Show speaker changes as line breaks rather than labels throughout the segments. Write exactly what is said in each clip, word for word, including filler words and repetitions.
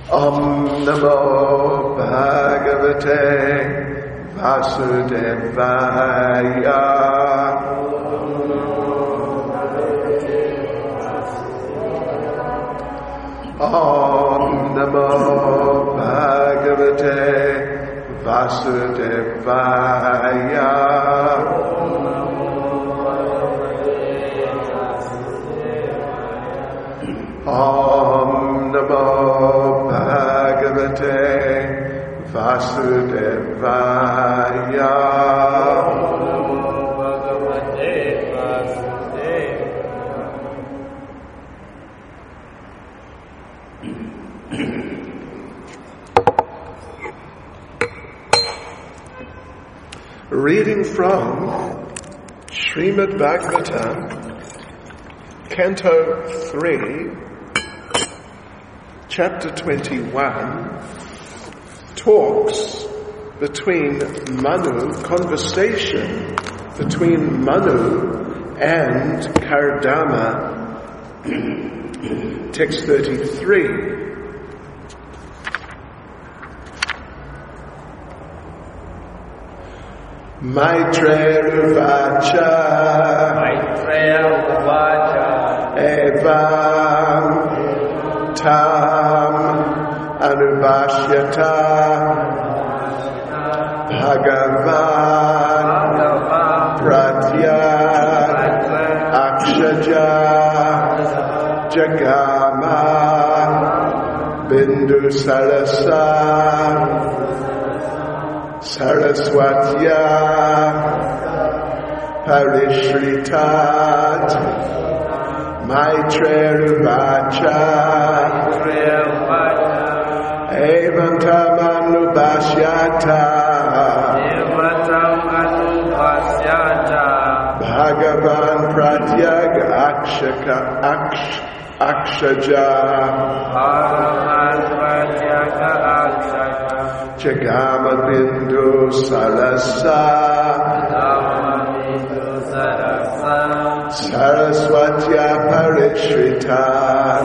Om Namo Bhagavate Vasudevaya. Om Namo Bhagavate Vasudevaya. Om Namo Bhagavate Vasudevaya. Reading from Srimad Bhagavatam, Canto three, Chapter twenty-one, talks between Manu, conversation between Manu and Kardama. Text thirty-three. Maitreya Uvacha
Maitreya Uvacha
Evam Tam Anubhashyata Bhagavan Pratyat Akshaja Jagama Bindu Sarasa Saraswatya Parishritat Maitreya Uvacha Evantam Anubhashyata Bhagavan Pratyag Akshaka Aksh Akshaja Jagama Bindu Sarasa Saraswatya Parishritat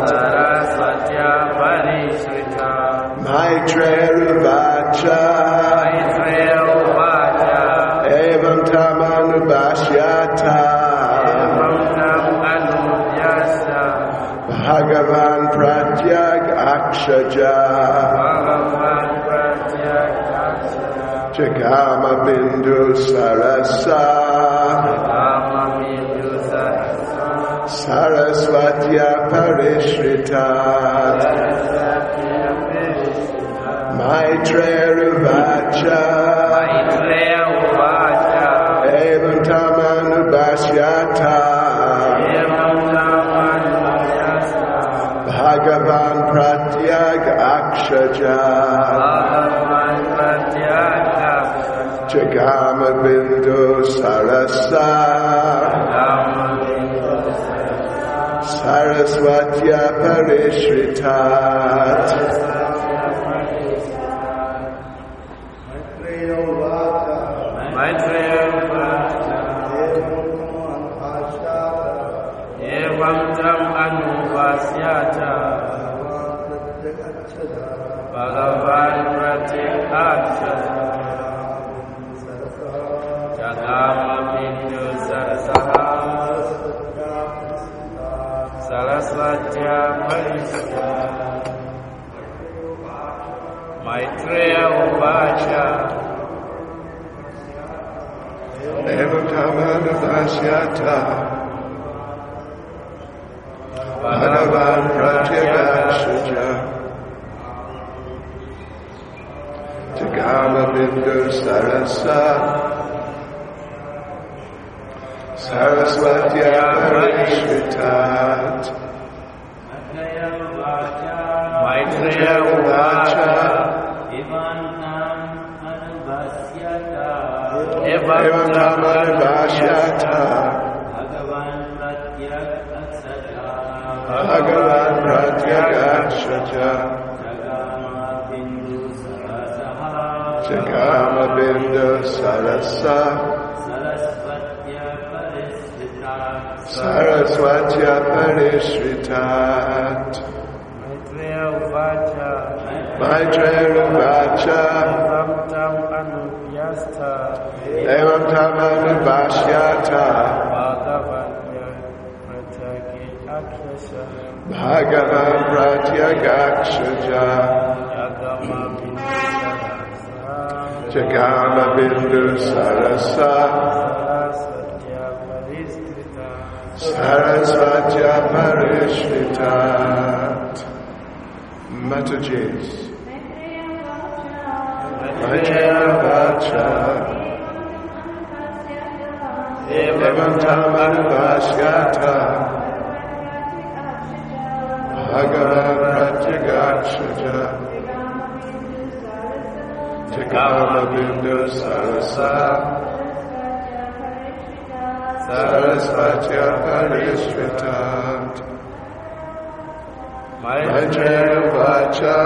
Maitreya Uvacha Evam Tam Anubhashyata Bhagavan Pratyag Akshaja Jagama Bindu Sarasa Saraswatya Parishritat Maitreya Uvacha Evam Tam Anubhashyata Bhagavan Pratyag Akshaja Jagama Bindu Sarasa Saraswatya Parishritat
Maitreya Uvacha Evam Tam Anubhashyata Bhagavan Pratyag Akshaja Jagama Bindu Sarasa Saraswatya Parishritat Maitreya Uvacha
Evam Tam Anubhashyata Bhagavan Pratyag Akshaja Jagama Bindu Sarasa Saraswatya Parishritat
Maitreya Uvacha
Evam Tam Anubhashyata Bhagavan Pratyag Akshaja Jagama Bindu Sarasa Saraswatya Parishritat
Uvacha
Maitreya Uvacha
Evam Tam Anupyasta
Evam Tam Anubhashyata
Bhagavanya Pratyagi Akshasha
Bhagavan Pratyagakshaja
Yagama Bindusarasa
Jagama Bindu Sarasa
Sarasvatya Pariskrita
Sarasvatya Parishritat. Mataji's Maitreya Uvacha Evam Tam Anubhashyata Bhagavan Pratyagakshaja Jagama Bindu Sarasa Sarasvatya Parishritat. Maitreya Uvacha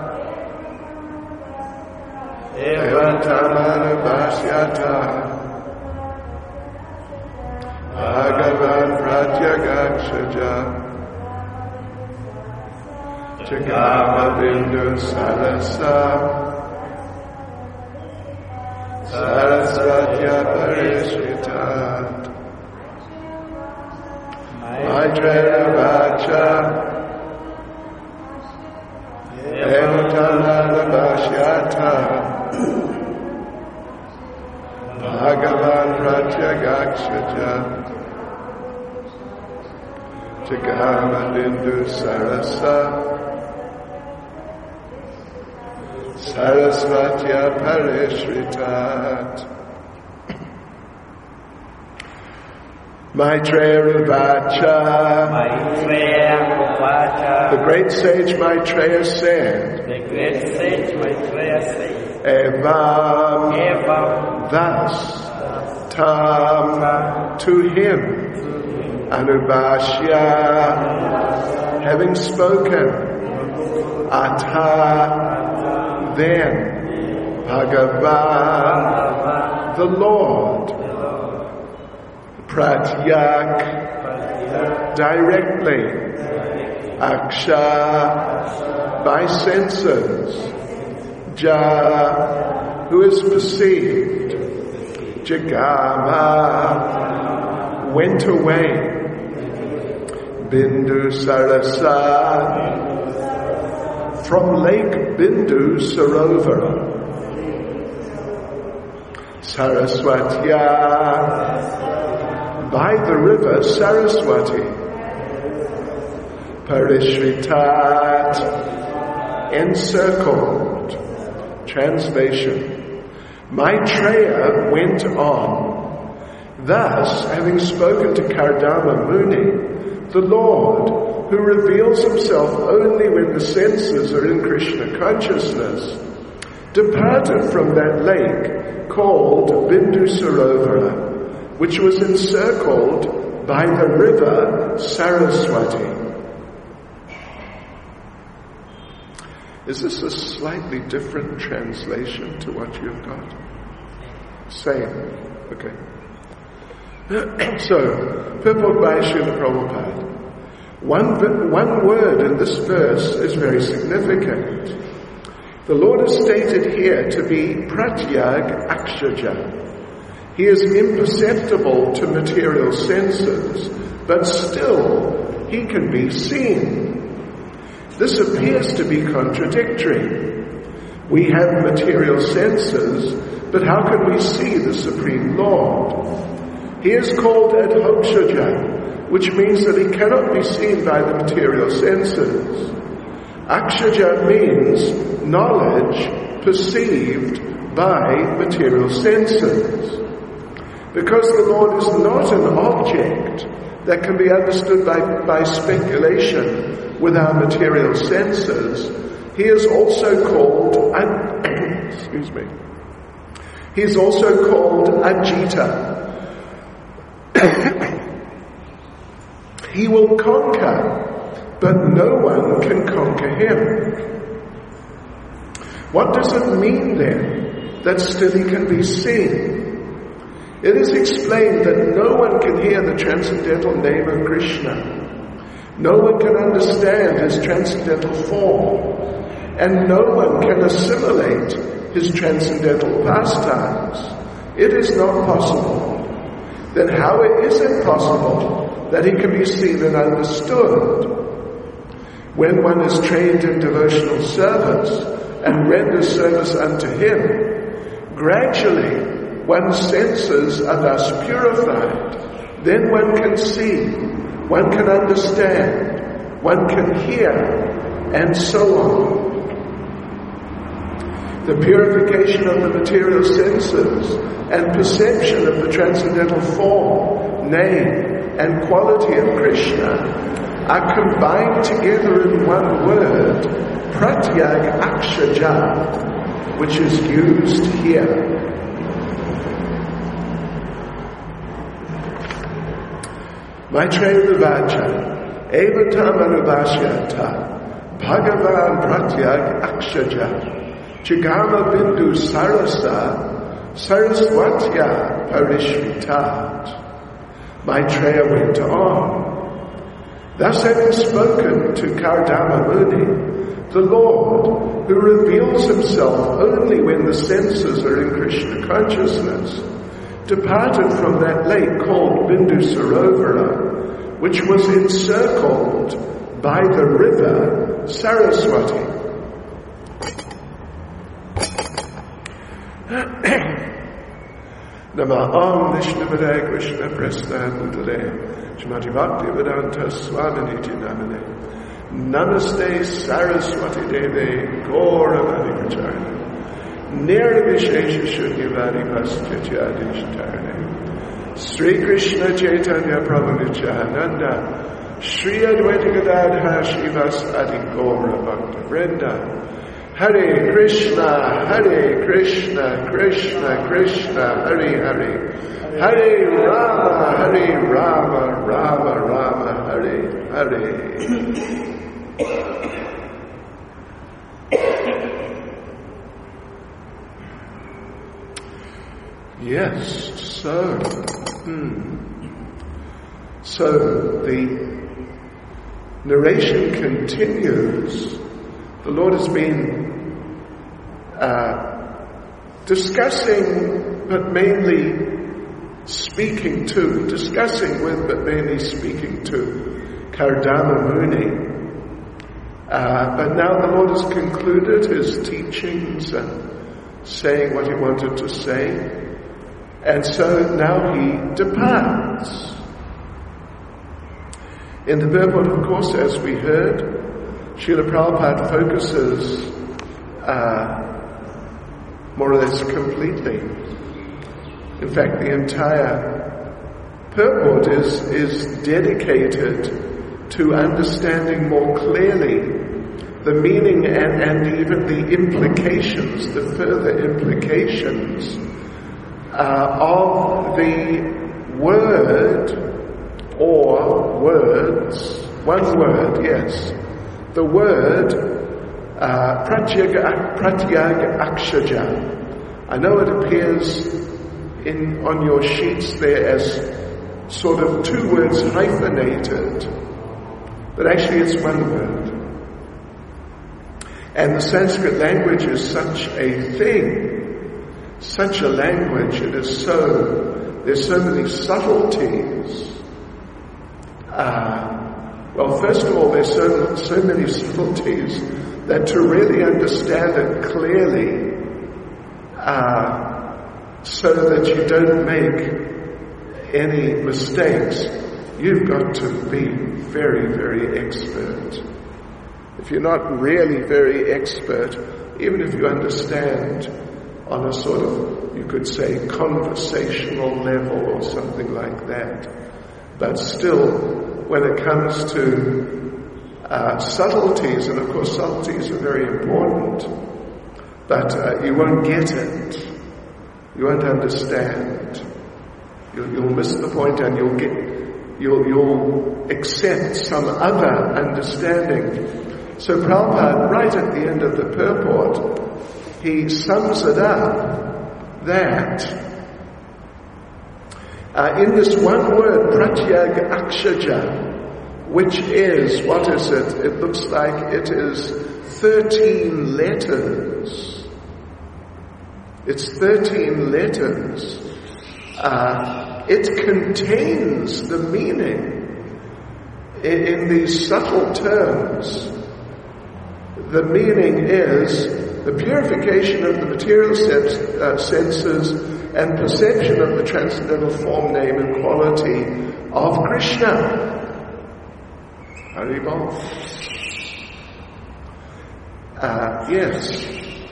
Evam Tam Anubhashyata Bhagavan Pratyagakshaja Jagama Bindu Sarasa Sarasvatya Parishritat. Maitreya Uvacha Evam Tam Anubhashyata Bhagavan Pratyagakshaja Jagama Bindu Sarasa Sarasvatya Parishritat. Maitreya Uvacha.
Maitreya Uvacha
The great sage Maitreya said,
The great sage Maitreya said
Evam,
Evam
thus, Tam, to him, Anubhashya, having spoken, Atha, then, Bhagavan, the Lord, Pratyak, directly, Aksha, by senses, Ja, who is perceived, Jagama, went away, Bindu Sarasa, from Lake Bindu Sarovara, Saraswatya, by the river Saraswati, Parishritat, encircled. Translation. Maitreya went on, thus having spoken to Kardama Muni, the Lord, who reveals himself only when the senses are in Krishna consciousness, departed from that lake called Bindu Sarovara, which was encircled by the river Saraswati. Is this a slightly different translation to what you've got? Same. Okay. So, purport by Srila Prabhupada. One, one word in this verse is very significant. The Lord is stated here to be Pratyag Akshaja. He is imperceptible to material senses, but still he can be seen. This appears to be contradictory. We have material senses, but how can we see the Supreme Lord? He is called Adhokshaja, which means that he cannot be seen by the material senses. Akshaja means knowledge perceived by material senses. Because the Lord is not an object that can be understood by, by speculation with our material senses, he is also called, excuse me, he is also called Ajita. He will conquer, but no one can conquer him. What does it mean then that still he can be seen? It is explained that no one can hear the transcendental name of Krishna. No one can understand his transcendental form, and no one can assimilate his transcendental pastimes. It is not possible. Then how is it possible that he can be seen and understood? When one is trained in devotional service and renders service unto him, gradually one's senses are thus purified. Then one can see, one can understand, one can hear, and so on. The purification of the material senses and perception of the transcendental form, name, and quality of Krishna are combined together in one word, pratyag akshaja, which is used here. Maitreya Vacha, Evatam Anubhashyata, Bhagavan pratyag akshaja, Chigama bindu sarasa, saraswatya parishvitat. Maitreya went on. Thus having spoken to Kardama Muni, the Lord, who reveals himself only when the senses are in Krishna consciousness, departed from that lake called Bindu Sarovara, which was encircled by the river Saraswati. Namah Nishnavadaya Krishna Prasthandale Shrimati Bhakti Vedanta Swaminiti Namane Namaste Saraswati Deve Gauravani Pracharne Nirvishesha Shunyavadi Paschatyaadishtarne Sri Krishna Chaitanya Prabhu Nityananda Sri Advaita Gadadha Shivas Adi Gaura Bhakta Vrinda Hare Krishna, Hare Krishna, Krishna Krishna, Hare Hare, Hare Rama, Hare Rama, Rama Rama, Hare Hare. Yes, so, hmm. so the narration continues. The Lord has been uh, discussing, but mainly speaking to, discussing with, but mainly speaking to Kardama Muni. Uh, but now the Lord has concluded his teachings and saying what he wanted to say. And so now he departs. In the purport, of course, as we heard, Srila Prabhupada focuses uh, more or less completely. In fact, the entire purport is, is dedicated to understanding more clearly the meaning and, and even the implications, the further implications uh, of the word or words, one word, yes, the word uh, pratyag, pratyag akshaja. I know it appears in on your sheets there as sort of two words hyphenated, but actually it's one word. And the Sanskrit language is such a thing, such a language, it is so, there's so many subtleties. Uh, Well, first of all, there's so, so many subtleties that to really understand it clearly, uh, so that you don't make any mistakes, you've got to be very, very expert. If you're not really very expert, even if you understand on a sort of, you could say, conversational level or something like that, but still, when it comes to uh, subtleties, and of course subtleties are very important, but uh, you won't get it, you won't understand, you'll, you'll miss the point, and you'll get, you'll, you'll accept some other understanding. So Prabhupada, right at the end of the purport, he sums it up that Uh, in this one word, pratyag akshaja, which is, what is it? It looks like it is thirteen letters. It's thirteen letters. Uh, it contains the meaning in, in these subtle terms. The meaning is the purification of the material sense, uh, senses and perception of the transcendental form, name and quality of Krishna. Haribol. Uh, yes.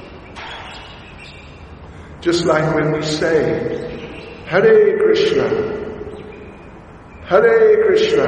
Just like when we say, Hare Krishna, Hare Krishna,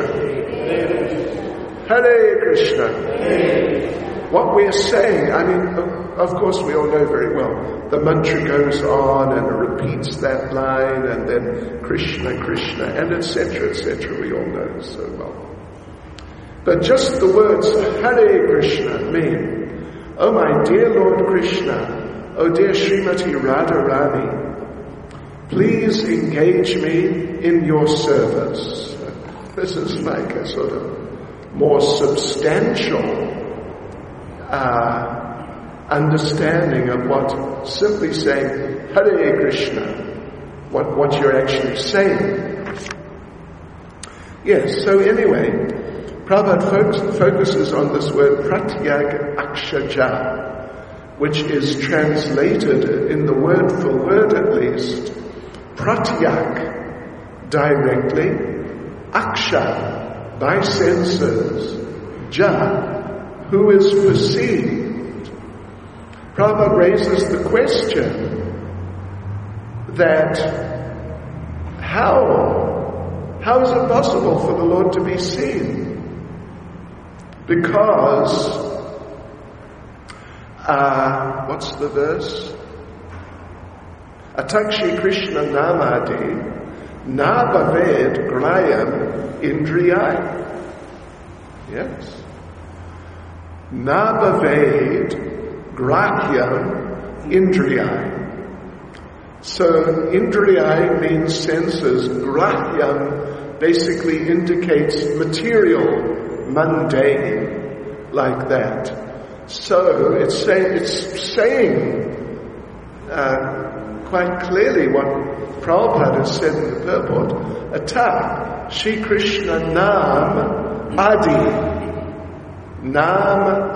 Hare Krishna. What we're saying, I mean, of course we all know very well, the mantra goes on and repeats that line and then Krishna, Krishna, and et cetera, et cetera. We all know so well. But just the words Hare Krishna mean, oh my dear Lord Krishna, oh dear Srimati Radharani, please engage me in your service. This is like a sort of more substantial uh, understanding of what simply saying Hare Krishna, what, what you're actually saying. Yes, so anyway, Prabhupada focuses on this word pratyag akshaja, which is translated in the word for word at least, pratyag, directly, aksha, by senses, ja, who is perceived. Prabhupada raises the question that how, how is it possible for the Lord to be seen? Because, uh, what's the verse? Atakshi Krishna namadi na bhaved grayam indriyai. Yes. Na bhaved grahyam indriyai. So indriyai means senses. Grahyam basically indicates material, mundane, like that. So it's saying, it's saying uh, quite clearly what Prabhupada has said in the purport. Atta Shri Krishna Nam Adi, Nam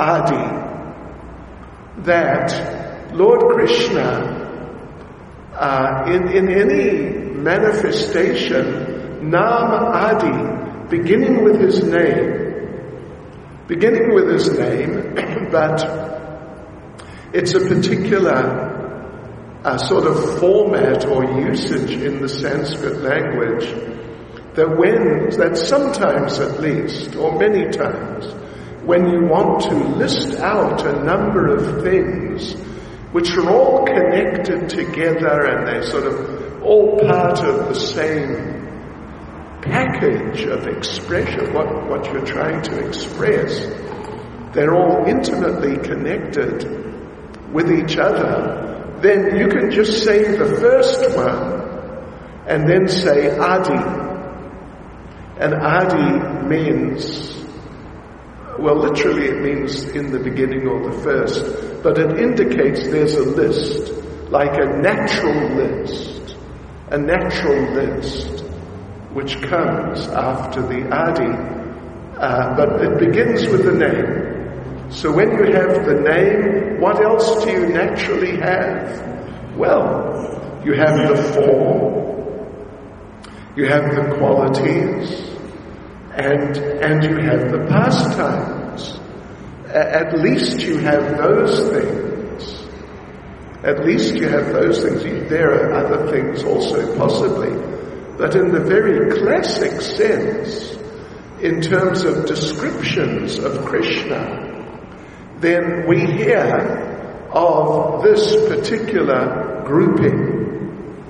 Adi, that Lord Krishna uh, in in any manifestation, Nam Adi, beginning with his name. Beginning with his name, but it's a particular uh, sort of format or usage in the Sanskrit language that when, that sometimes at least, or many times, when you want to list out a number of things which are all connected together and they're sort of all part of the same package of expression, what, what you're trying to express, they're all intimately connected with each other, then you can just say the first one and then say Adi. And Adi means, well, literally it means in the beginning or the first, but it indicates there's a list, like a natural list, a natural list, which comes after the Adi, uh, but it begins with the name. So when you have the name, what else do you naturally have? Well, you have the form, you have the qualities, and and you have the pastimes. At least you have those things. At least you have those things. There are other things also possibly. But in the very classic sense, in terms of descriptions of Krishna, then we hear of this particular grouping.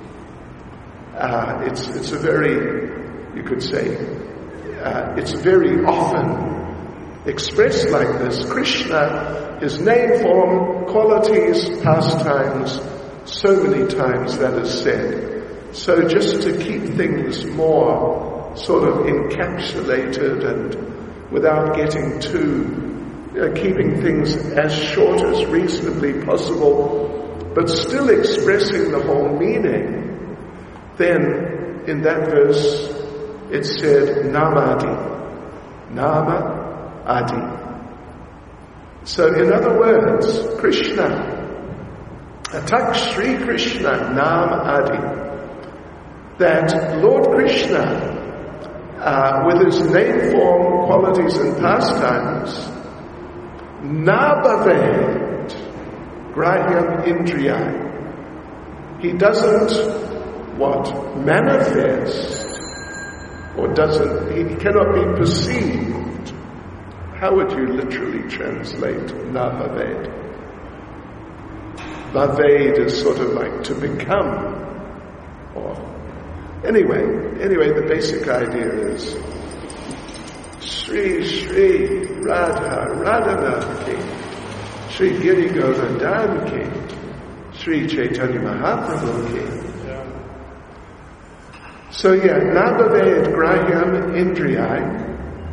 Uh, it's, it's a very, you could say, uh, it's very often expressed like this. Krishna, his name, form, qualities, pastimes, so many times that is said. So just to keep things more sort of encapsulated and without getting too, you know, keeping things as short as reasonably possible, but still expressing the whole meaning, then in that verse it said Namadi. Nama Adi. So in other words, Krishna, Atak Sri Krishna Nam Adi, that Lord Krishna, uh, with his name, form, qualities and pastimes, Nabhaved Grahyam Indriya. He doesn't, what, manifest, or doesn't, he cannot be perceived. How would you literally translate Nabhaved? Bhaved is sort of like to become, or anyway, anyway, the basic idea is Sri Sri Radha Radhanath Ki, Sri Giri Govardhan Ki, Sri Chaitanya Mahaprabhu Ki. So yeah, Nabhaved Grahyam Indriyai,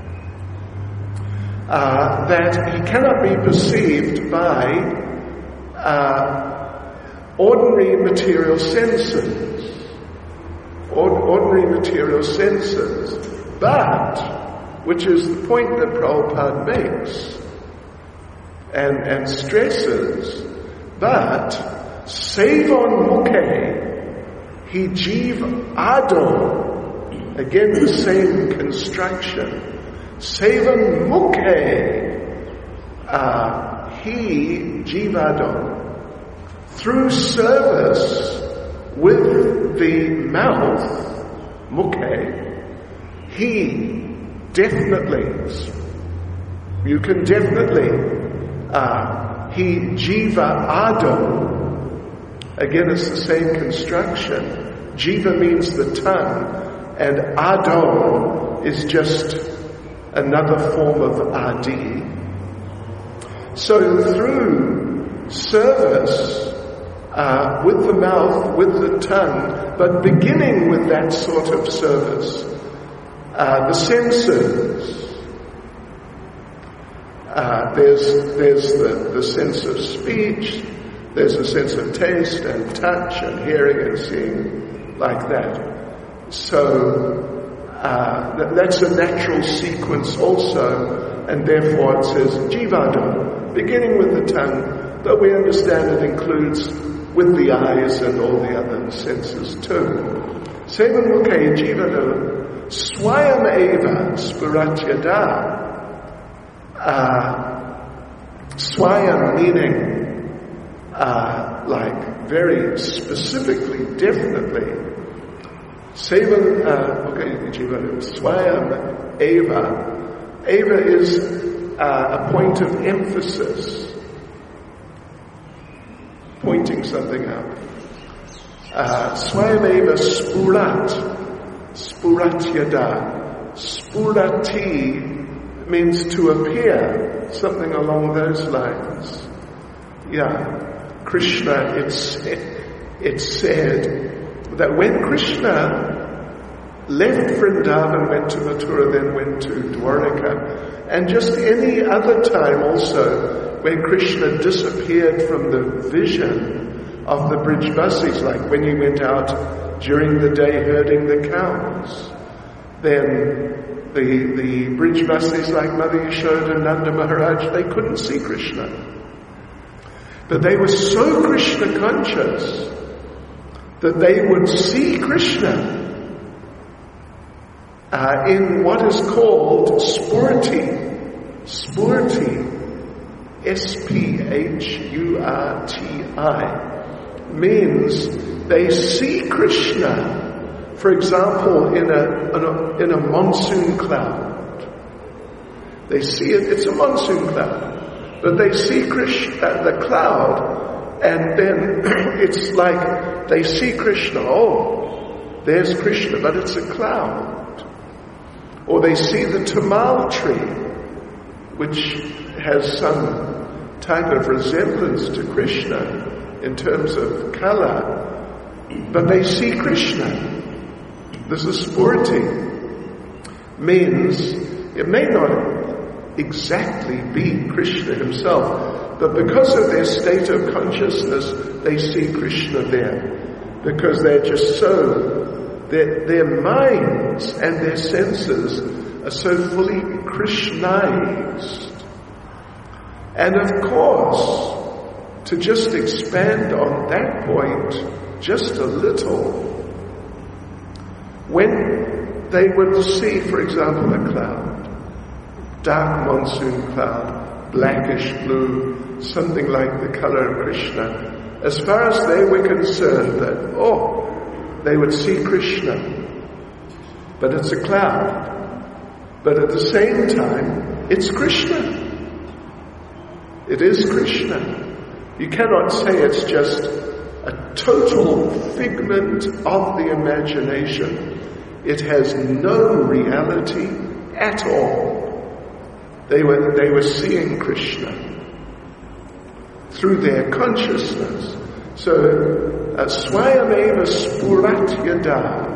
uh, that he cannot be perceived by uh, ordinary material senses, ordinary material senses, but, which is the point that Prabhupada makes and, and stresses, but Sevon Mukhe Hi Jiv Ado, again the same construction, Sevon Mukhe uh, Hi Jivado, through service with the mouth, Mukhe, he definitely, you can definitely, uh, he Jiva Ado, again it's the same construction. Jiva means the tongue, and Ado is just another form of Adi. So through service, uh, with the mouth, with the tongue, but beginning with that sort of service, uh, the senses, uh, there's, there's the, the sense of speech, there's a sense of taste and touch and hearing and seeing, like that. So, uh, th- that's a natural sequence also, and therefore it says Jivado, beginning with the tongue, but we understand it includes with the eyes and all the other senses too. Sevan Mukhe Jivado Swayam Eva Spuratyada. Swayam meaning uh, like very specifically, definitely. Sevan uh, okay, Jivado Swayam Eva. Eva is uh, a point of emphasis, pointing something out. Uh, Swayameva Spurat, Spuratyada. Spurati means to appear, something along those lines. Yeah, Krishna, it's, it's said that when Krishna left Vrindavan, went to Mathura, then went to Dwaraka, and just any other time also when Krishna disappeared from the vision of the Brijbasis, like when he went out during the day herding the cows, then the, the Brijbasis like Mother Yashoda and Nanda Maharaj, they couldn't see Krishna. But they were so Krishna conscious that they would see Krishna Uh, in what is called spurti, spurti, S P H U R T I, means they see Krishna, for example, in a, in a, in a monsoon cloud. They see it, it's a monsoon cloud, but they see Krishna, the cloud, and then it's like they see Krishna, oh, there's Krishna, but it's a cloud. Or they see the tamal tree, which has some type of resemblance to Krishna in terms of color, but they see Krishna. This is spurti. Means, it may not, exactly be Krishna himself. But because of their state of consciousness, they see Krishna there. Because they're just so, their, their minds and their senses are so fully Krishnized. And of course, to just expand on that point just a little, when they would see, for example, a cloud, dark monsoon cloud, blackish blue, something like the color of Krishna, as far as they were concerned that, oh, they would see Krishna, but it's a cloud. But at the same time, it's Krishna. It is Krishna. You cannot say it's just a total figment of the imagination. It has no reality at all. They were, they were seeing Krishna through their consciousness. So, uh, swayameva spurat yada,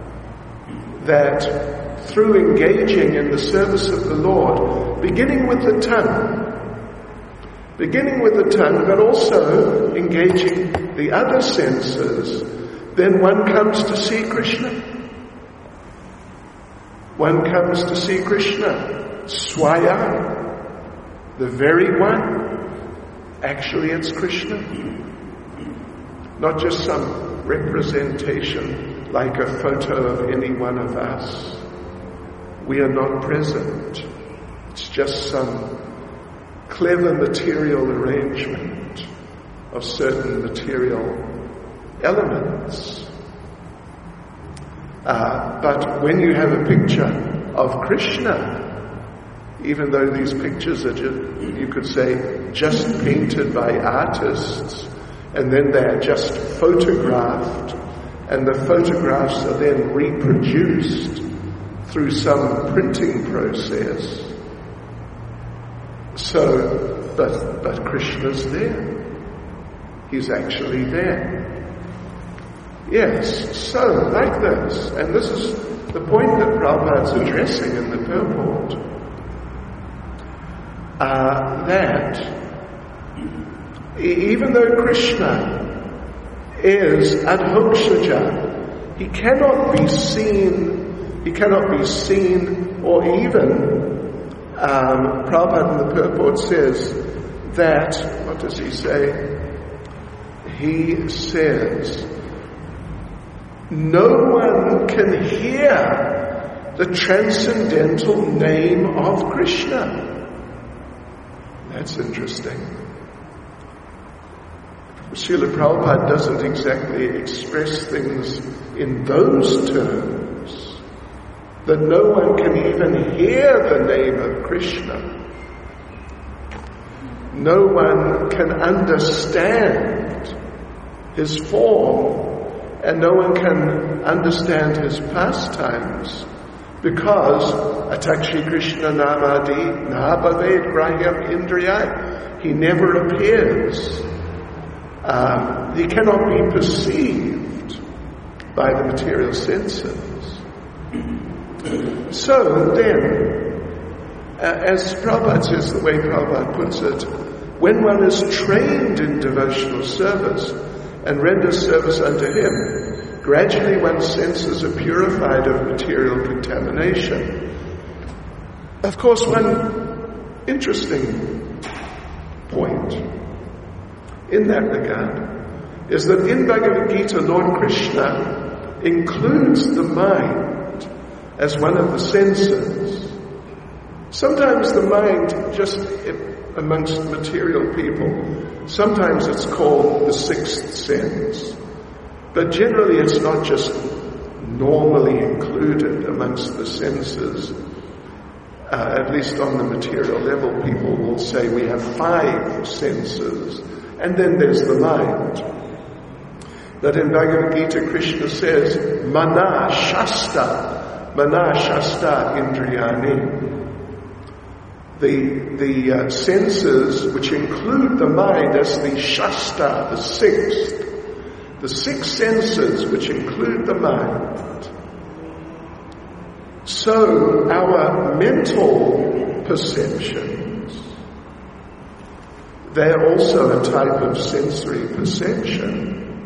that through engaging in the service of the Lord, beginning with the tongue, beginning with the tongue, but also engaging the other senses, then one comes to see Krishna. One comes to see Krishna. Swaya, the very one. Actually, it's Krishna. Not just some representation like a photo of any one of us. We are not present. It's just some clever material arrangement of certain material elements. Uh, but when you have a picture of Krishna, even though these pictures are, just, you could say, just painted by artists, and then they're just photographed, and the photographs are then reproduced through some printing process. So, but, but Krishna's there. He's actually there. Yes, so, like this, and this is the point that Prabhupada's addressing in the purport, uh, that even though Krishna is adhokshaja, he cannot be seen, he cannot be seen or even Um, Prabhupada in the purport says that, what does he say? He says, no one can hear the transcendental name of Krishna. That's interesting. Srila Prabhupada doesn't exactly express things in those terms, that no one can even hear the name of Krishna. No one can understand his form, and no one can understand his pastimes, because Atakshi Krishna Namadi Nahabhaved Grahyam Indriyai, he never appears. Um, he cannot be perceived by the material senses. So then, uh, as Prabhupada says, the way Prabhupada puts it, when one is trained in devotional service and renders service unto him, gradually one's senses are purified of material contamination. Of course, one interesting point in that regard is that in Bhagavad Gita, Lord Krishna includes the mind as one of the senses. Sometimes the mind, just amongst material people, sometimes it's called the sixth sense. But generally it's not just normally included amongst the senses. Uh, at least on the material level, people will say we have five senses, and then there's the mind. But in Bhagavad Gita, Krishna says, Mana Shasta, Mana Shasta Indriyani. The, the uh, senses which include the mind as the Shasta, the sixth, the six senses which include the mind. So our mental perceptions. They're also a type of sensory perception.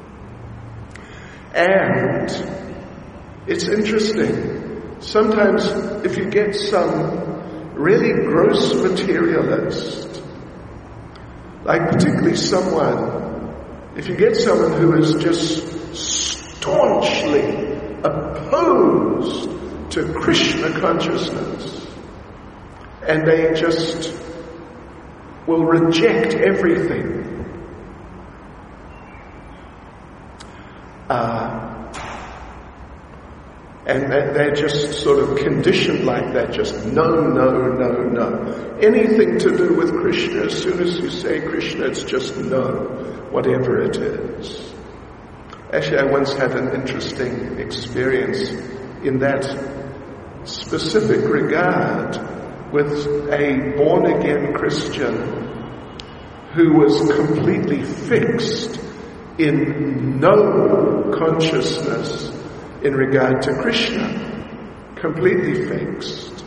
And it's interesting. Sometimes if you get some really gross materialist, like particularly someone, if you get someone who is just staunchly opposed to Krishna consciousness, and they just will reject everything. Uh, and they're just sort of conditioned like that, just no, no, no, no. Anything to do with Krishna, as soon as you say Krishna, it's just no, whatever it is. Actually, I once had an interesting experience in that specific regard with a born-again Christian who was completely fixed in no consciousness in regard to Krishna. Completely fixed.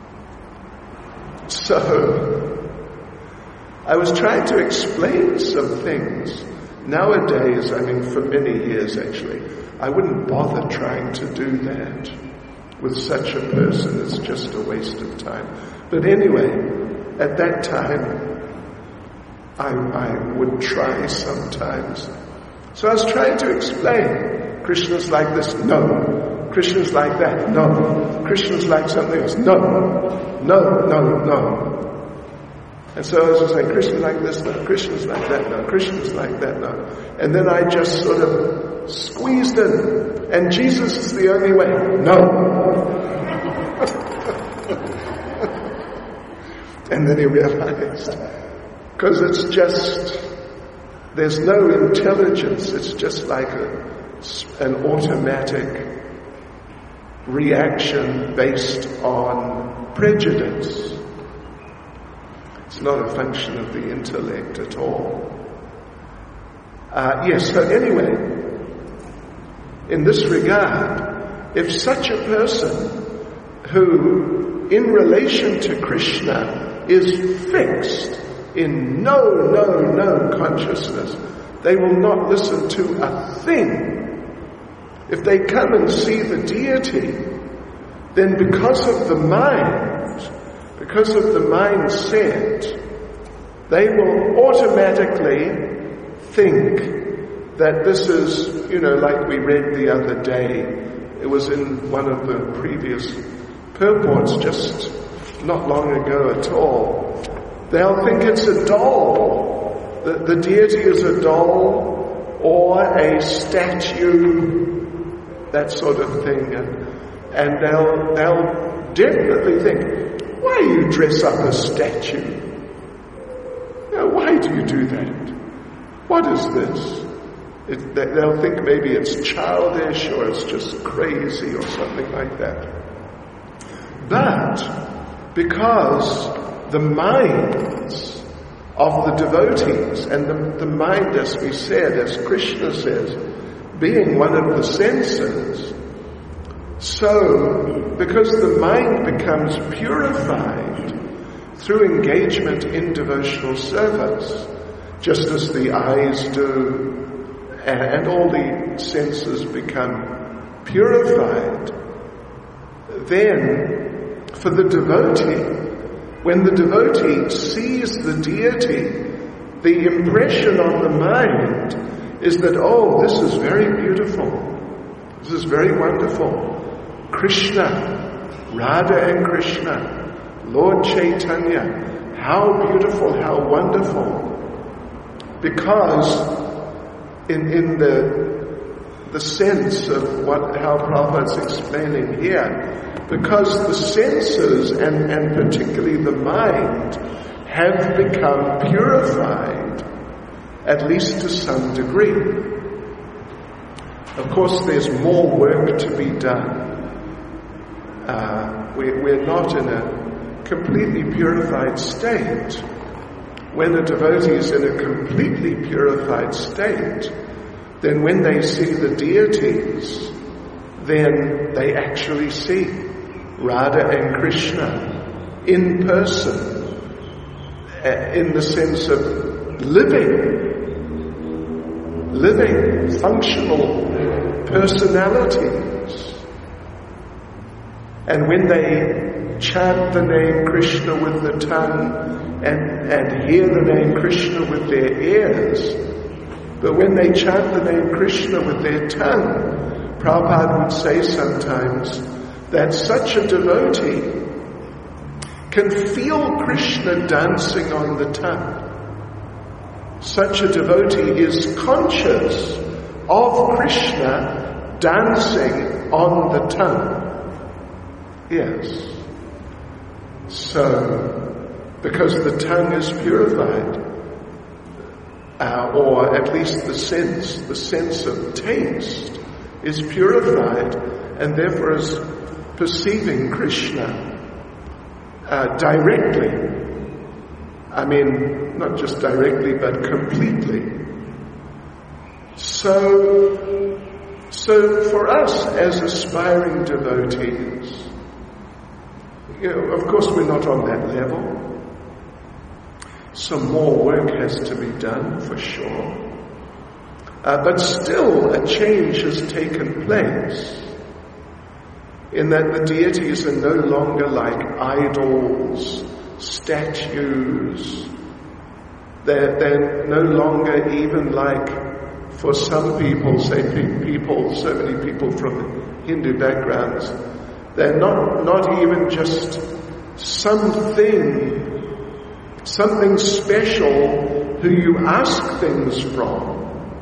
So, I was trying to explain some things. Nowadays, I mean for many years actually, I wouldn't bother trying to do that with such a person. It's just a waste of time. But anyway, at that time, I, I would try sometimes. So I was trying to explain, Krishna's like this, no. Krishna's like that, no. Krishna's like something else, no. No, no, no. And so I was just saying, Krishna's like this, no. Krishna's like that, no. Krishna's like that, no. And then I just sort of squeezed in, and Jesus is the only way, no. And then he realized, because it's just, there's no intelligence, it's just like a, an automatic reaction based on prejudice. It's not a function of the intellect at all. Uh, yes, so anyway, in this regard, if such a person who, in relation to Krishna, is fixed in no, no, no consciousness, they will not listen to a thing. If they come and see the deity, then because of the mind, because of the mindset, they will automatically think that this is, you know, like we read the other day, it was in one of the previous purports just not long ago at all. They'll think it's a doll. The, the deity is a doll or a statue, that sort of thing. And, and they'll, they'll definitely think, why you dress up a statue? You know, why do you do that? What is this? It, they'll think maybe it's childish or it's just crazy or something like that. But because the minds of the devotees, and the, the mind, as we said, as Krishna says, being one of the senses, so because the mind becomes purified through engagement in devotional service, just as the eyes do, and all the senses become purified, then for the devotee, when the devotee sees the deity, the impression on the mind is that, oh, this is very beautiful. This is very wonderful. Krishna, Radha and Krishna, Lord Chaitanya, how beautiful, how wonderful. Because in, in the, the sense of what, how Prabhupada's explaining here, because the senses, and, and particularly the mind, have become purified, at least to some degree. Of course, there's more work to be done. Uh, we, we're not in a completely purified state. When a devotee is in a completely purified state, then when they see the deities, then they actually see Radha and Krishna in person, uh, in the sense of living, living, functional personalities. And when they chant the name Krishna with the tongue and, and hear the name Krishna with their ears, but when they chant the name Krishna with their tongue, Prabhupada would say sometimes that such a devotee can feel Krishna dancing on the tongue. Such a devotee is conscious of Krishna dancing on the tongue. Yes. So, because the tongue is purified, uh, or at least the sense, the sense of taste is purified, and therefore is perceiving Krishna uh, directly. I mean, not just directly, but completely. So, so for us as aspiring devotees, you know, of course we're not on that level. Some more work has to be done, for sure. Uh, but still, a change has taken place in that the deities are no longer like idols, statues. They're, they're no longer even like, for some people, say people, so many people from Hindu backgrounds, they're not, not even just something, something special who you ask things from.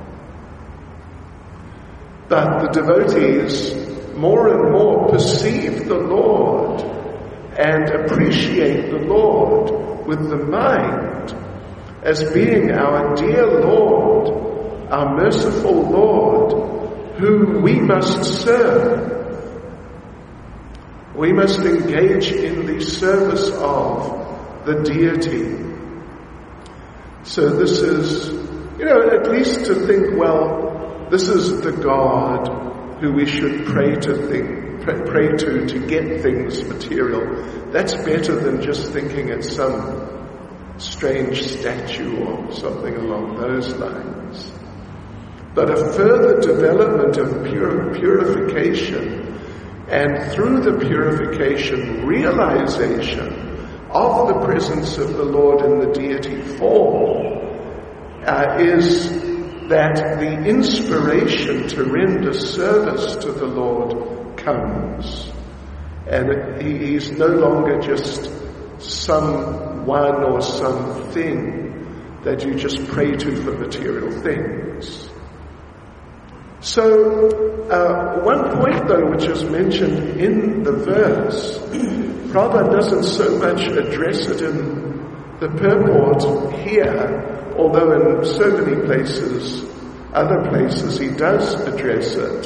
But the devotees more and more perceive the Lord and appreciate the Lord with the mind as being our dear Lord, our merciful Lord, whom we must serve. We must engage in the service of the deity. So this is, you know, at least to think, well, this is the God who we should pray to think, pray, pray to to get things material. That's better than just thinking it's some strange statue or something along those lines. But a further development of pure, purification, and through the purification, realization of the presence of the Lord in the deity form, uh, is that the inspiration to render service to the Lord comes. And he, he's no longer just someone or something that you just pray to for material things. So, uh, one point though, which is mentioned in the verse, Prabhupada doesn't so much address it in the purport here, although in so many places, other places, he does address it.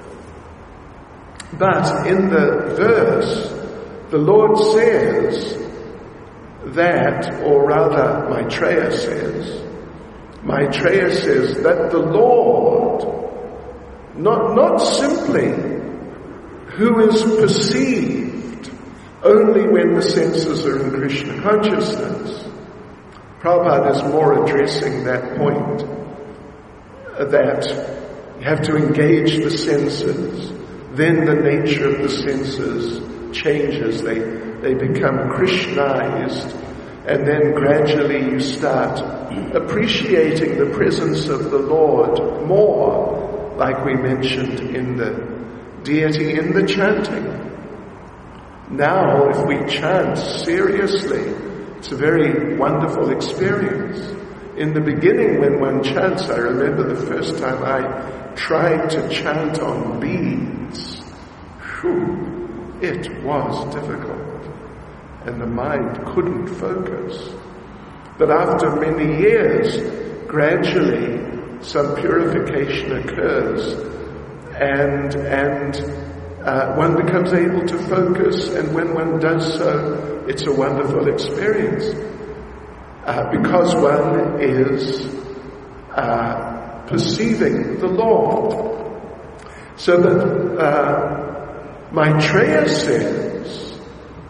But in the verse, the Lord says that, or rather Maitreya says, Maitreya says that the Lord, not, not simply who is perceived only when the senses are in Krishna consciousness. Prabhupada is more addressing that point, that you have to engage the senses, then the nature of the senses changes, they, they become Krishnized, and then gradually you start appreciating the presence of the Lord more, like we mentioned in the deity in the chanting. Now, if we chant seriously, it's a very wonderful experience. In the beginning, when one chants, I remember the first time I tried to chant on beads. Whew, it was difficult, and the mind couldn't focus. But after many years, gradually, some purification occurs, and and uh, one becomes able to focus, and when one does so, it's a wonderful experience, uh, because one is uh, perceiving the Lord. So that uh, Maitreya says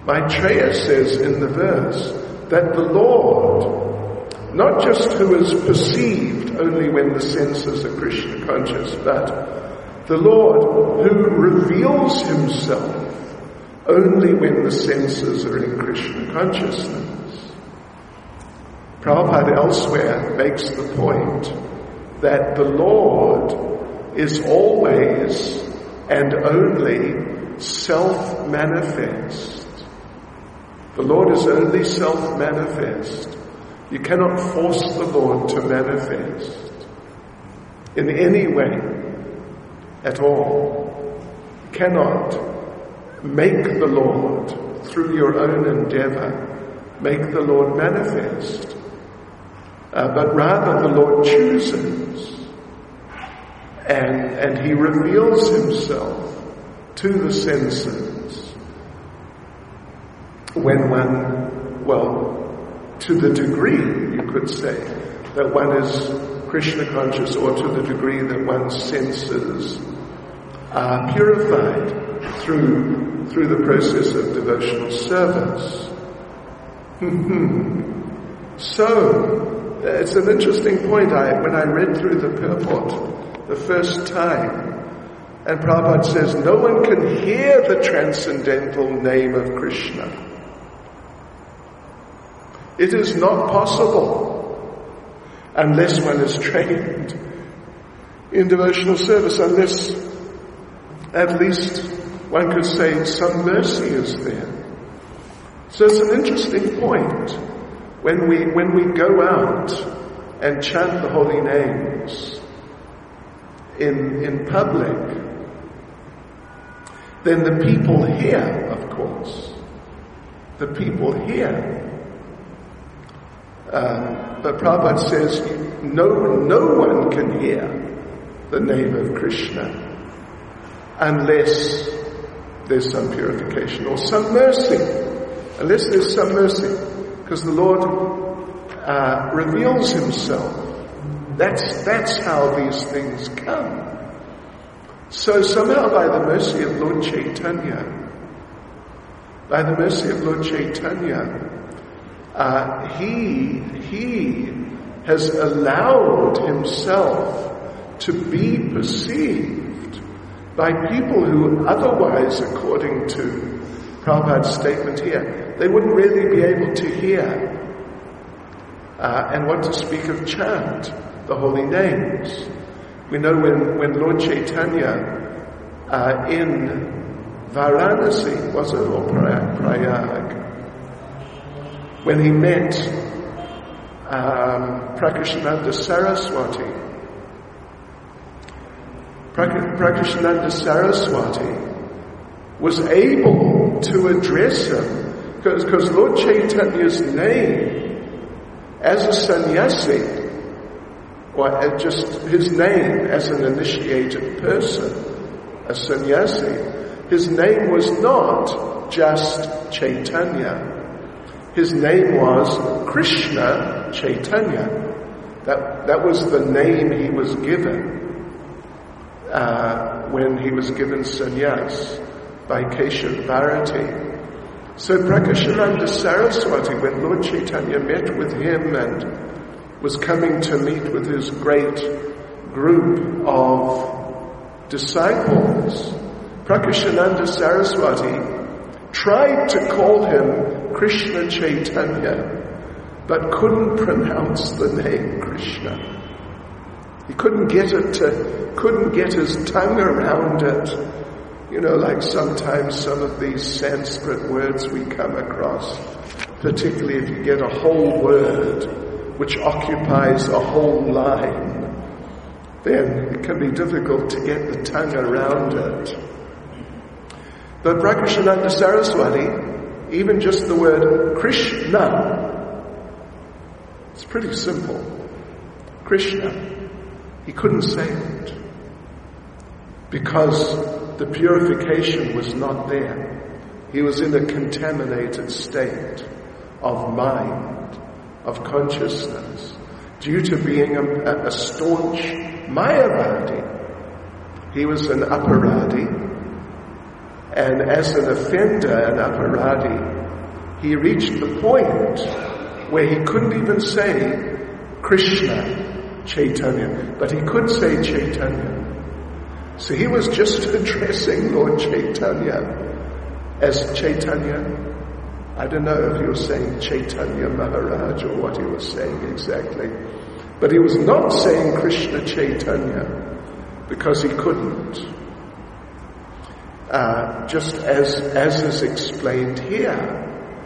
Maitreya says in the verse that the Lord, not just who is perceived only when the senses are Krishna conscious, but the Lord who reveals himself only when the senses are in Krishna consciousness. Prabhupada elsewhere makes the point that the Lord is always and only self-manifest. The Lord is only self-manifest. You cannot force the Lord to manifest in any way at all. You cannot make the Lord, through your own endeavor, make the Lord manifest. Uh, but rather the Lord chooses and, and he reveals himself to the senses when one, well, to the degree, you could say, that one is Krishna conscious, or to the degree that one's senses are purified through, through the process of devotional service. So, it's an interesting point. I, when I read through the purport the first time, and Prabhupada says, no one can hear the transcendental name of Krishna. It is not possible unless one is trained in devotional service, unless at least one could say some mercy is there. So it's an interesting point. When we, when we go out and chant the holy names in, in public, then the people hear, of course. The people hear. Um, but Prabhupada says, no, no one can hear the name of Krishna unless there's some purification or some mercy. Unless there's some mercy. Because the Lord uh, reveals himself. That's, that's how these things come. So somehow by the mercy of Lord Chaitanya, by the mercy of Lord Chaitanya, uh, he, he has allowed himself to be perceived by people who otherwise, according to Prabhupada's statement here, they wouldn't really be able to hear. Uh, and what to speak of chant the holy names. We know when, when Lord Chaitanya uh, in Varanasi, was it, or Prayag, when he met um, Prakashananda Saraswati, Prak- Prakashananda Saraswati was able to address him, because Lord Chaitanya's name as a sannyasi, or just his name as an initiated person, a sannyasi, his name was not just Chaitanya. His name was Krishna Chaitanya. That, that was the name he was given uh, when he was given sannyas by Keshav Bharati. So Prakashananda Saraswati, when Lord Chaitanya met with him and was coming to meet with his great group of disciples, Prakashananda Saraswati tried to call him Krishna Chaitanya, but couldn't pronounce the name Krishna. He couldn't get it to, couldn't get his tongue around it. You know, like sometimes some of these Sanskrit words we come across, particularly if you get a whole word which occupies a whole line, then it can be difficult to get the tongue around it. But Prakashananda Saraswati, even just the word Krishna, it's pretty simple. Krishna, he couldn't say it because the purification was not there. He was in a contaminated state of mind, of consciousness, due to being a, a staunch Mayavadi. He was an aparadi, and as an offender, an aparadi he reached the point where he couldn't even say Krishna Chaitanya, but he could say Chaitanya. So he was just addressing Lord Chaitanya as Chaitanya. I don't know if he was saying Chaitanya Maharaj or what he was saying exactly. But he was not saying Krishna Chaitanya because he couldn't. Uh, just as, as is explained here.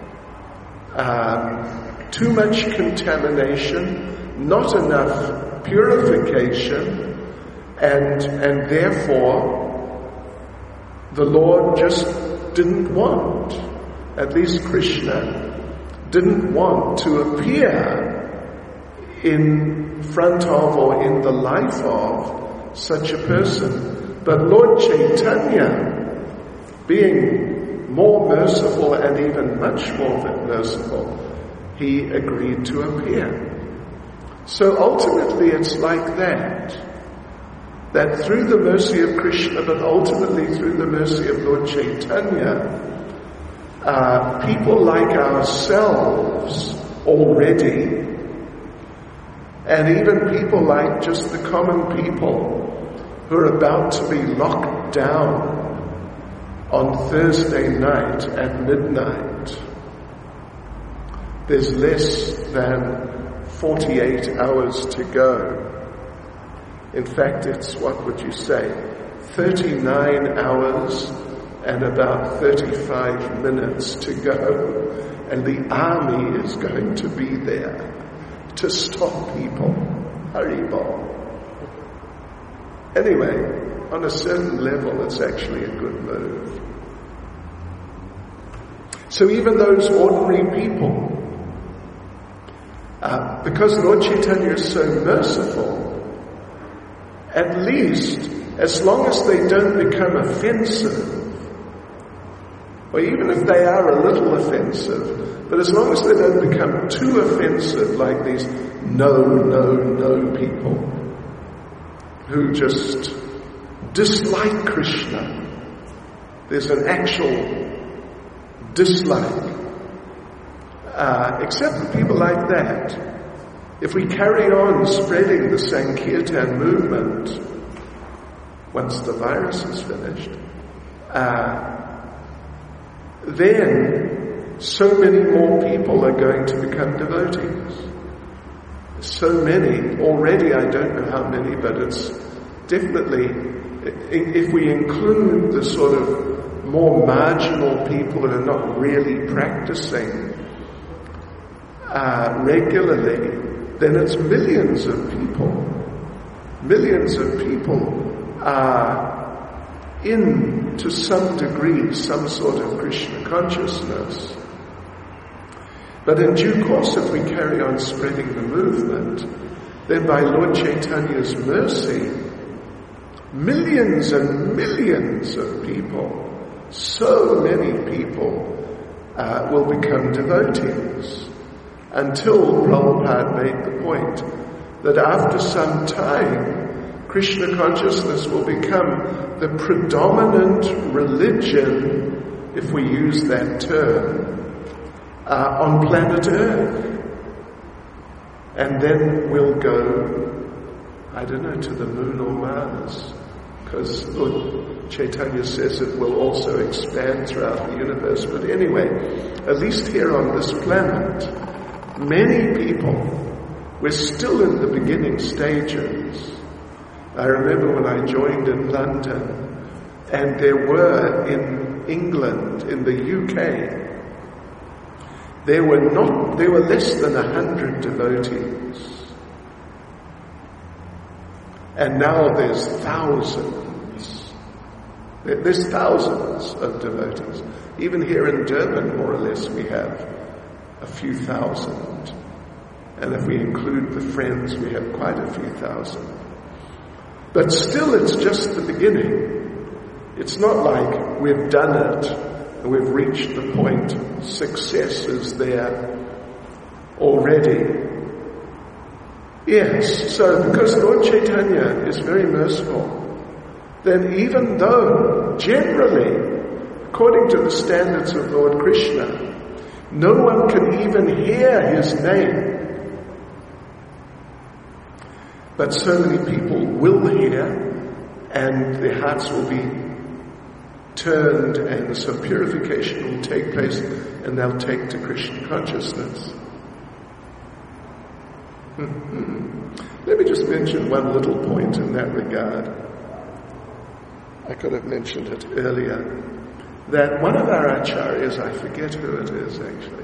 Um, too much contamination, not enough purification, and and therefore the Lord just didn't want, at least Krishna didn't want to appear in front of or in the life of such a person. But Lord Chaitanya, being more merciful and even much more merciful, he agreed to appear. So ultimately it's like that, that through the mercy of Krishna, but ultimately through the mercy of Lord Chaitanya, uh, people like ourselves already, and even people like just the common people who are about to be locked down on Thursday night at midnight. There's less than forty-eight hours to go. In fact, it's, what would you say, thirty-nine hours and about thirty-five minutes to go. And the army is going to be there to stop people. Haribol. Anyway, on a certain level, it's actually a good move. So even those ordinary people, uh, because Lord Chaitanya is so merciful, at least as long as they don't become offensive, or even if they are a little offensive, but as long as they don't become too offensive, like these no, no, no people who just dislike Krishna. There's an actual dislike. Uh, except for people like that, if we carry on spreading the Sankirtan movement, once the virus is finished, uh, then so many more people are going to become devotees. So many, already I don't know how many, but it's definitely, if we include the sort of more marginal people that are not really practicing uh, regularly, then it's millions of people. Millions of people are in, to some degree, some sort of Krishna consciousness. But in due course, if we carry on spreading the movement, then by Lord Chaitanya's mercy, millions and millions of people, so many people, uh, will become devotees. Until Prabhupada made the point that after some time, Krishna consciousness will become the predominant religion, if we use that term, uh, on planet Earth. And then we'll go, I don't know, to the moon or Mars, because Lord Chaitanya says it will also expand throughout the universe. But anyway, at least here on this planet, many people, we're still in the beginning stages. I remember when I joined in London, and there were in England, in the U K, there were not, there were less than a hundred devotees. And now there's thousands. There's thousands of devotees. Even here in Durban, more or less, we have a few thousand. And if we include the friends, we have quite a few thousand. But still, it's just the beginning. It's not like we've done it and we've reached the point, success is there already. Yes, so because Lord Chaitanya is very merciful, then even though generally, according to the standards of Lord Krishna, No one can even hear his name. But so many people will hear, and their hearts will be turned, and some purification will take place, and they'll take to Krishna consciousness. Let me just mention one little point in that regard. I could have mentioned it earlier. That one of our acharyas, I forget who it is actually,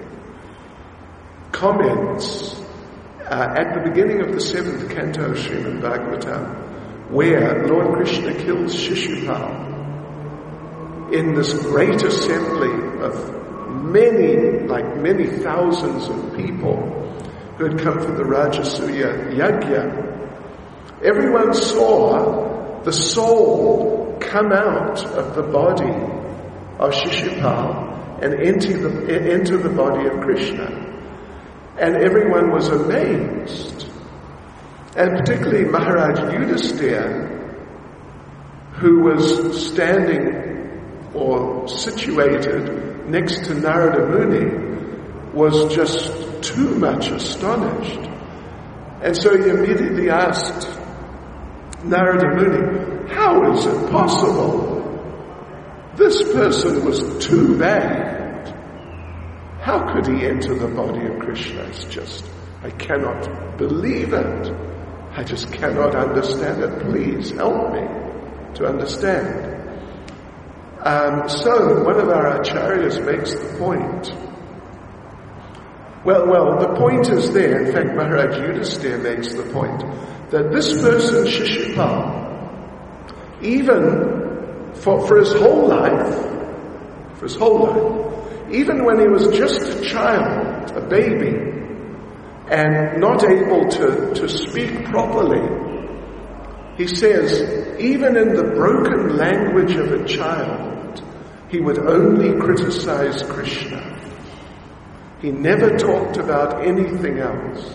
comments uh, at the beginning of the seventh canto of Srimad Bhagavatam, where Lord Krishna kills Shishupal in this great assembly of many, like many thousands of people who had come for the Rajasuya Yajna. Everyone saw the soul come out of the body of Shishupal and enter the, enter the body of Krishna. And everyone was amazed. And particularly Maharaj Yudhisthira, who was standing or situated next to Narada Muni, was just too much astonished. And so he immediately asked Narada Muni, how is it possible? This person was too bad. How could he enter the body of Krishna? It's just, I cannot believe it. I just cannot understand it. Please help me to understand. Um, so one of our acharyas makes the point. Well, well, the point is there. In fact, Maharaj Yudhisthira makes the point that this person, Shishupal, even For, for his whole life, for his whole life, even when he was just a child, a baby, and not able to, to speak properly, he says, even in the broken language of a child, he would only criticize Krishna. He never talked about anything else.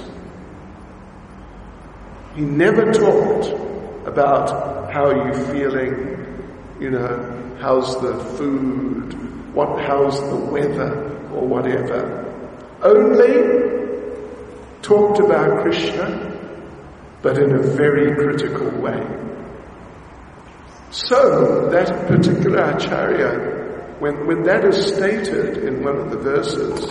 He never talked about how are you feeling, you know, how's the food, what, how's the weather, or whatever. Only talked about Krishna, but in a very critical way. So, that particular acharya, when, when that is stated in one of the verses,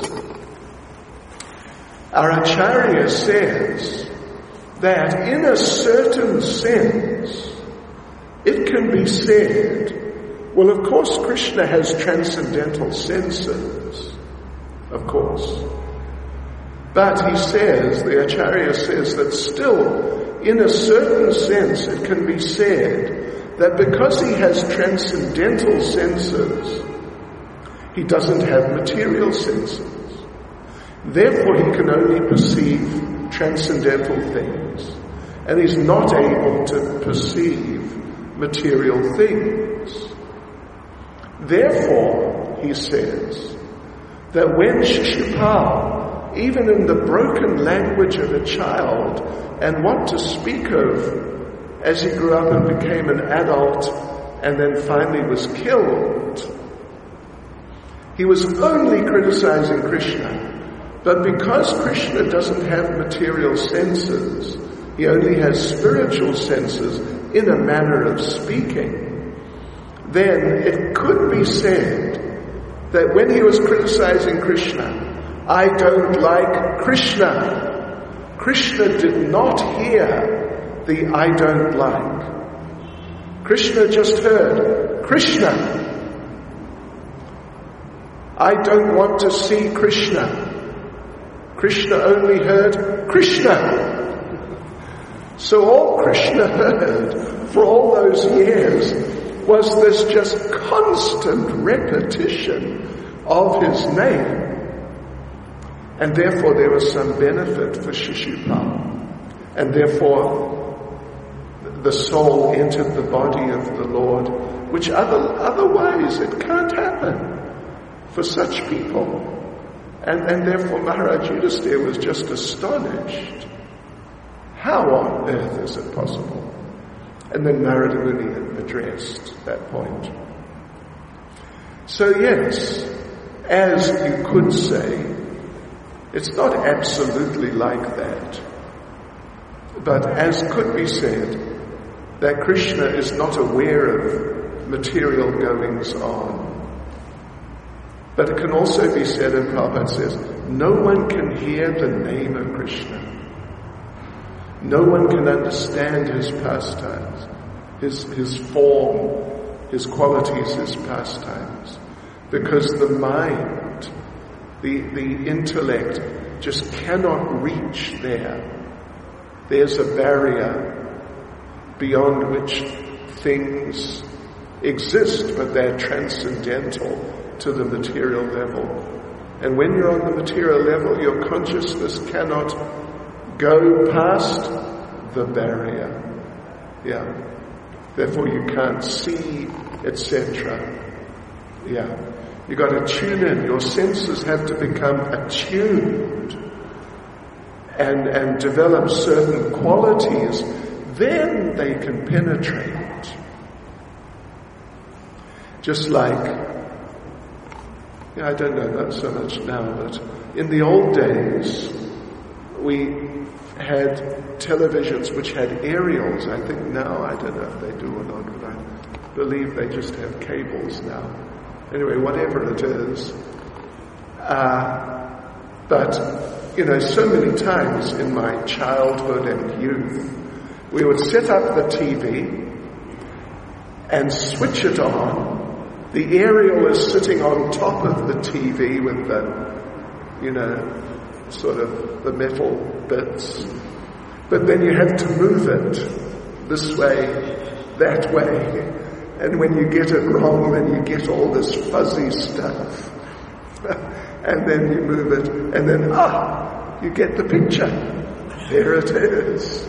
our acharya says that in a certain sense, it can be said, well, of course, Krishna has transcendental senses, of course. But he says, the Acharya says that still, in a certain sense, it can be said that because he has transcendental senses, he doesn't have material senses. Therefore, he can only perceive transcendental things, and he's not able to perceive material things. Therefore, he says, that when Shishupal, even in the broken language of a child, and what to speak of as he grew up and became an adult, and then finally was killed, he was only criticizing Krishna. But because Krishna doesn't have material senses, he only has spiritual senses in a manner of speaking, then it could be said that when he was criticizing Krishna, I don't like Krishna. Krishna did not hear the I don't like. Krishna just heard Krishna. I don't want to see Krishna. Krishna only heard Krishna. So all Krishna heard for all those years was this just constant repetition of his name. And therefore there was some benefit for Shishupal. And therefore the soul entered the body of the Lord, which other, otherwise it can't happen for such people. And, and therefore Maharaj Yudhisthira was just astonished. How on earth is it possible? And then Narada Muni addressed that point. So yes, as you could say, It's not absolutely like that. But as could be said, that Krishna is not aware of material goings on. But it can also be said, and Prabhupada says, no one can hear the name of Krishna. No one can understand his pastimes, his, his form, his qualities, his pastimes. Because the mind, the, the intellect, just cannot reach there. There's a barrier beyond which things exist, but they're transcendental to the material level. And when you're on the material level, your consciousness cannot go past the barrier. Yeah. Therefore you can't see, et cetera. Yeah. You got to tune in. Your senses have to become attuned and, and develop certain qualities. Then they can penetrate. Just like, I don't know that so much now, but in the old days, we had televisions which had aerials. I think now, I don't know if they do or not, but I believe they just have cables now. Anyway, whatever it is. Uh, but, you know, so many times in my childhood and youth, we would set up the T V and switch it on. The aerial is sitting on top of the T V with the, you know, sort of the metal bits. But then you have to move it this way, that way. And when you get it wrong, then you get all this fuzzy stuff. And then you move it, and then, ah, you get the picture. There it is.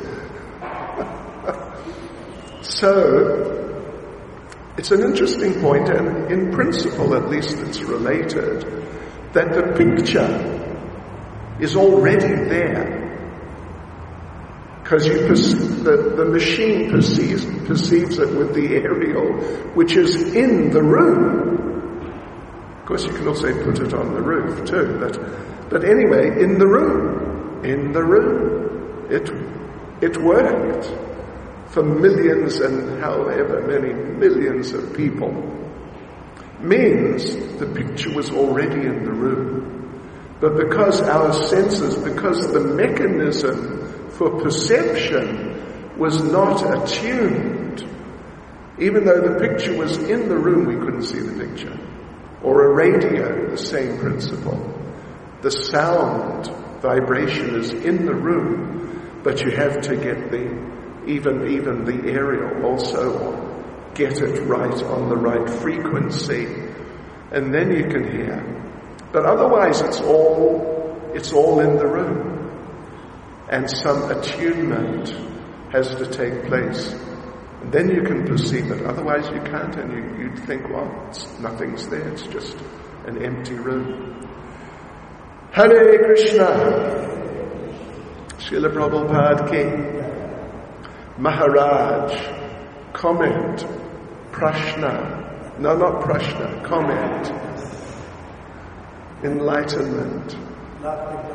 So, it's an interesting point, and in principle at least it's related, that the picture is already there. Because you perce- the, the machine perceives, perceives it with the aerial, which is in the room. Of course you can also put it on the roof too, but, but anyway, in the room, in the room, it, it worked. For millions and however many millions of people, means the picture was already in the room. But because our senses, because the mechanism for perception was not attuned, even though the picture was in the room, we couldn't see the picture. Or a radio, the same principle. The sound vibration is in the room, but you have to get the Even even the aerial also get it right on the right frequency, and then you can hear. But otherwise, it's all it's all in the room, and some attunement has to take place. And then you can perceive it. Otherwise, you can't, and you, you'd think, well, it's, nothing's there. It's just an empty room. Hare Krishna. Srila Prabhupada ki. Maharaj, comment, prashna, no, not prashna, comment, enlightenment.
The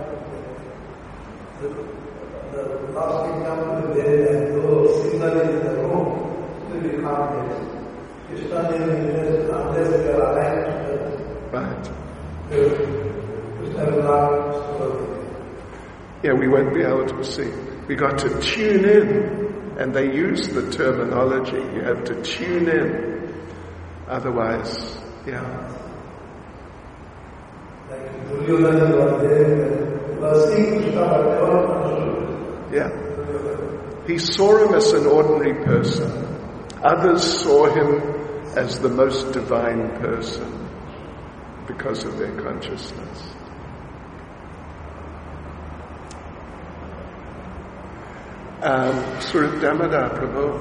last example there, though signal is the room, still you can't get it. Krishna is unless you are aligned to the
Right.
Krishna will not.
Yeah, we won't be able to see. We got to tune in. And they use the terminology. You have to tune in. Otherwise, yeah.
Like Duryodhana was there, was seeing Krishna, but never understood.
Yeah. He saw him as an ordinary person. Others saw him as the most divine person because of their consciousness. Um, Surat Damodar Prabhu.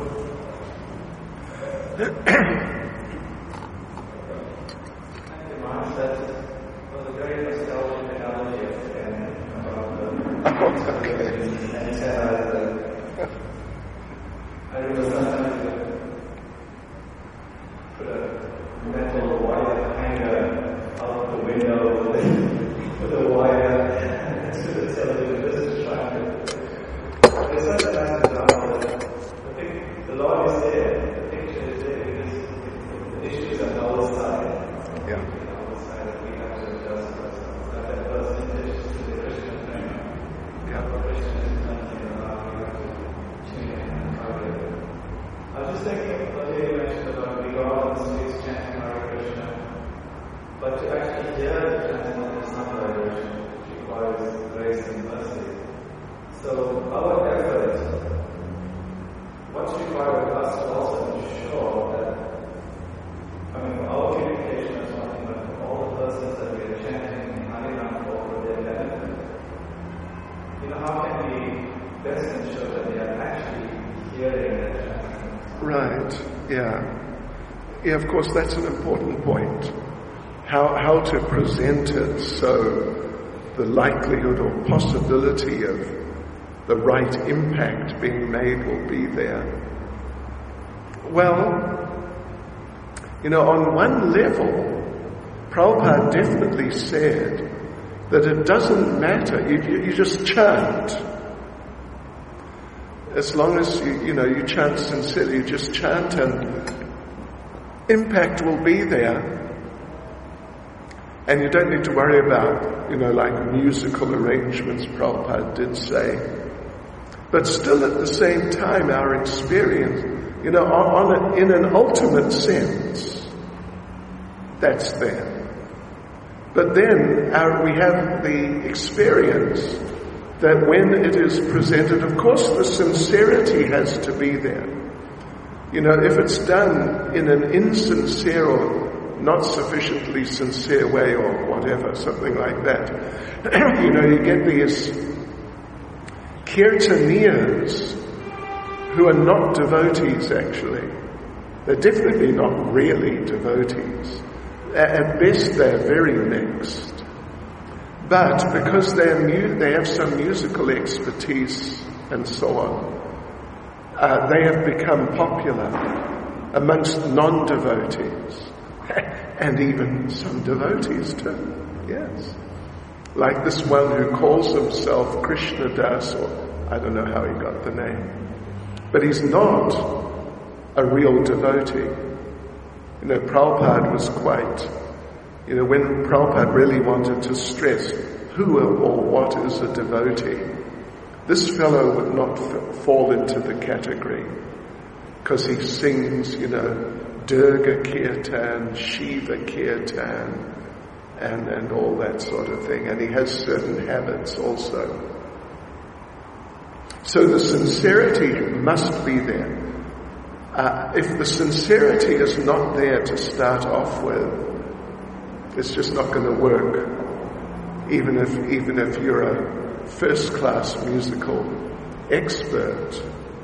Oh, okay.
I remember sometimes put a metal wire hanger out the window with a wire idea of transcendental samvara requires grace and mercy. So our effort, what's required of us to also ensure that, I mean, our communication is one thing, but all the persons that we are chanting in Harinam for their benefit, you know, how can we best ensure that they are actually hearing that chanting?
Right, yeah. Yeah, of course, that's an important point. How, how to present it so the likelihood or possibility of the right impact being made will be there. Well, you know, on one level, Prabhupada definitely said that it doesn't matter, you, you, you just chant. As long as you, you know, you chant sincerely, you just chant and impact will be there. And you don't need to worry about, you know, like musical arrangements, Prabhupada did say. But still at the same time, our experience, you know, on, on a, in an ultimate sense, that's there. But then our, we have the experience that when it is presented, of course the sincerity has to be there. You know, if it's done in an insincere or not sufficiently sincere way or whatever, something like that, you know, you get these kirtaniyas who are not devotees actually. They're definitely not really devotees. At best they're very mixed. But because they're mu- they have some musical expertise and so on, uh, they have become popular amongst non-devotees. And even some devotees too, yes. Like this one who calls himself Krishna Das, or I don't know how he got the name. But he's not a real devotee. You know, Prabhupada was quite, you know, when Prabhupada really wanted to stress who or what is a devotee, this fellow would not f- fall into the category, because he sings, you know, Durga Kirtan, Shiva Kirtan, and, and all that sort of thing. And he has certain habits also. So the sincerity must be there. Uh, if the sincerity is not there to start off with, it's just not going to work. Even if, even if you're a first-class musical expert.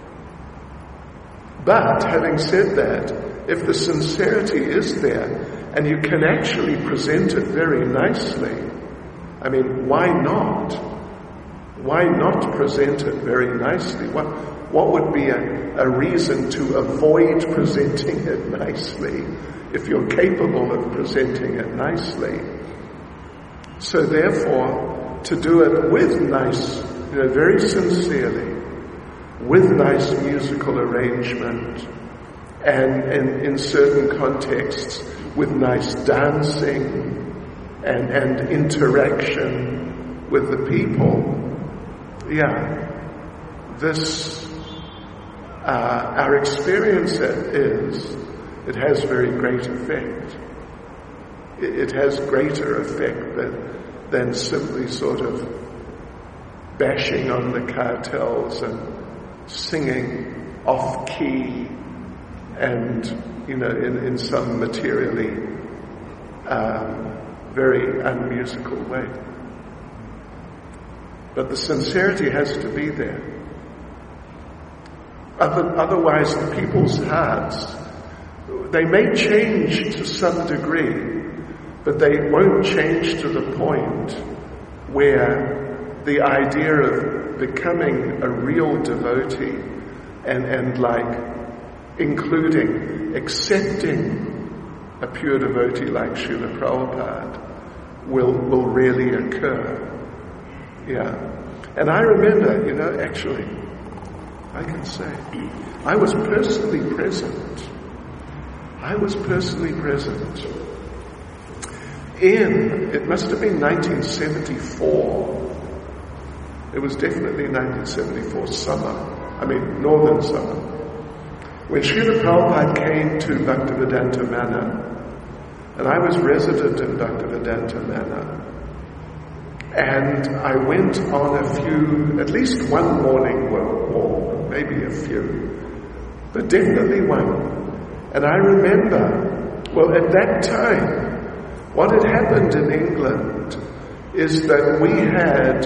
But having said that, if the sincerity is there, and you can actually present it very nicely, I mean, why not? Why not present it very nicely? What, what would be a, a reason to avoid presenting it nicely if you're capable of presenting it nicely? So therefore, to do it with nice, you know, very sincerely, with nice musical arrangement, and, and in certain contexts with nice dancing and, and interaction with the people, yeah, this, uh, our experience is, it has very great effect. It, it has greater effect than, than simply sort of bashing on the cartels and singing off-key and, you know, in, in some materially um, very unmusical way. But the sincerity has to be there. Other, otherwise, the people's hearts, they may change to some degree, but they won't change to the point where the idea of becoming a real devotee and, and like including, accepting a pure devotee like Srila Prabhupada will, will really occur. Yeah. And I remember, you know, actually, I can say, I was personally present. I was personally present in, it must have been nineteen seventy-four. It was definitely nineteen seventy-four summer. I mean, northern summer. When Srila Prabhupada came to Bhaktivedanta Manor, And I was resident in Bhaktivedanta Manor. And I went on a few, at least one morning walk, maybe a few, but definitely one. And I remember, well, at that time, what had happened in England is that we had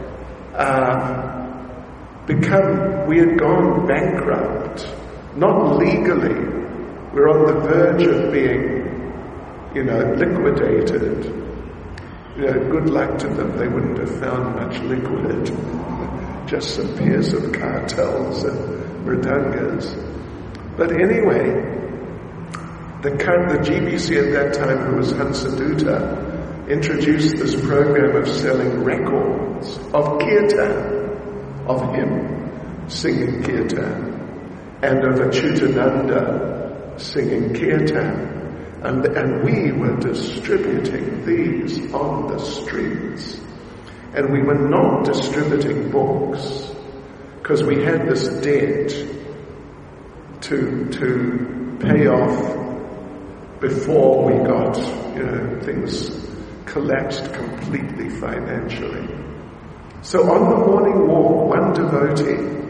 uh, become, we had gone bankrupt, not legally. We were on the verge of being, you know, liquidated. You know, good luck to them, they wouldn't have found much liquid, just some pairs of cartels and mridungas. But anyway, the, the G B C at that time, who was Hansadutta, introduced this program of selling records of kirtan, of him singing kirtan, and of Achyutananda singing kirtan. And, and we were distributing these on the streets. And we were not distributing books, because we had this debt to, to pay off before we got, you know, things collapsed completely financially. So on the morning walk, one devotee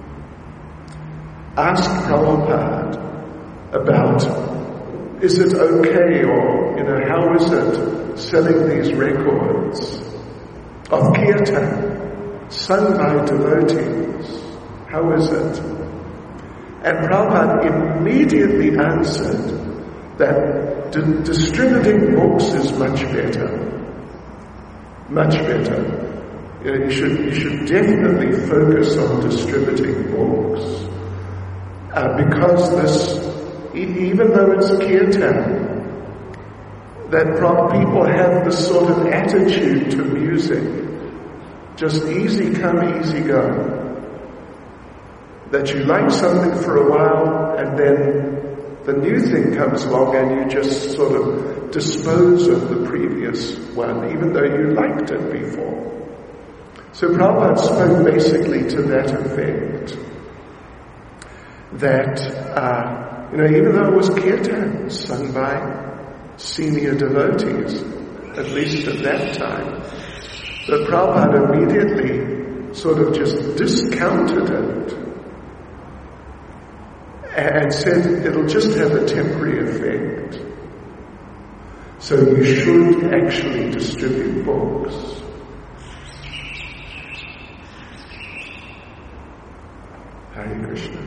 asked Prabhupada about, is it okay, or, you know, how is it selling these records of kirtan sung by devotees? How is it? And Prabhupada immediately answered that di- distributing books is much better. Much better. You know, you should, you should definitely focus on distributing books. Uh, because this, even though it's kirtan, that people have this sort of attitude to music, just easy come, easy go. That you like something for a while, and then the new thing comes along and you just sort of dispose of the previous one, even though you liked it before. So Prabhupada spoke basically to that effect. That, uh, you know, even though it was kirtan sung by senior devotees, at least at that time, but Prabhupada immediately sort of just discounted it and said it'll just have a temporary effect. So you should actually distribute books. Hare Krishna.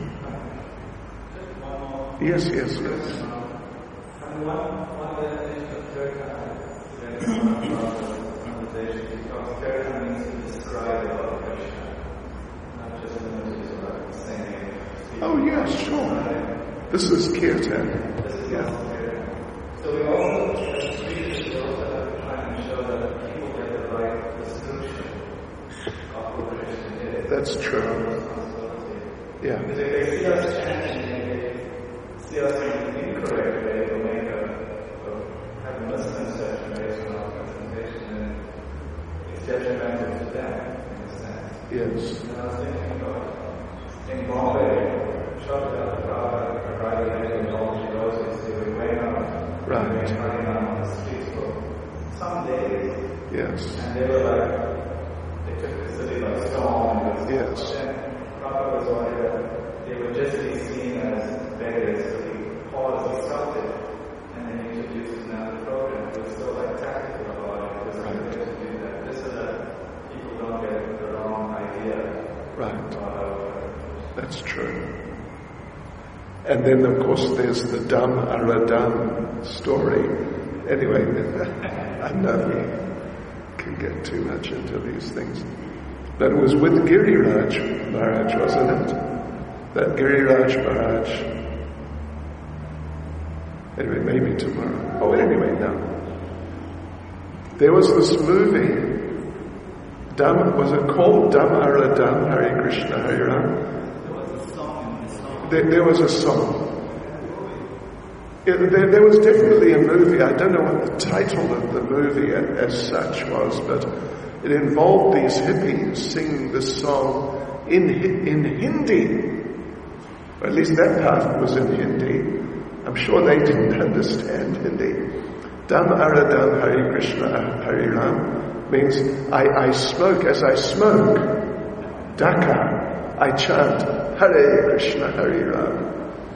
Yes, yes, yes.
And one, one definition of kirtan is conversation, because kirtan means to describe about Krishna, not just limited to like singing.
Oh, yes, sure. This is kirtan.
This is
Yeah.
also kirtan. So we also, as speakers, we also have to try and show that people get the right description of who Krishna is.
That's true.
Responsibility.
Yeah.
Because if they see us chanting, see us in an incorrect way, or make a, or have a misconception based on our presentation, and it's detrimental to them, in a sense.
Yes.
And I was thinking about, in Bombay, Shobha Prabhupada arrived at the all the roses, they were going out,
Right.
they were running out on the streets for some days,
Yes.
and they were like, they took the city by storm, and it was,
Yes.
then Prabhupada was worried that they would just be seen as beggars, so he paused, he stopped it, and then he introduced another program. It was so like tactical about it, it was
Right.
good to do that. This is that people don't get the wrong idea
Right.
about our
That's true. And then, of course, there's the Dam Aradam story. Anyway, I know we can get too much into these things. But it was with Giriraj Maharaj, wasn't it? That Giriraj Maharaj. Anyway, maybe tomorrow. Oh, anyway, no. There was this movie. Dam, was it called Dam Aradam, Hare Krishna, Hare Ram? There, there was a song. It, there, there was definitely a movie. I don't know what the title of the movie as such was, but it involved these hippies singing this song in in Hindi. Or at least that part was in Hindi. I'm sure they didn't understand Hindi. Dham Aradham Hare Krishna Hare Ram means I, I smoke as I smoke. Dhaka, I chant Hare Krishna Hare Ram.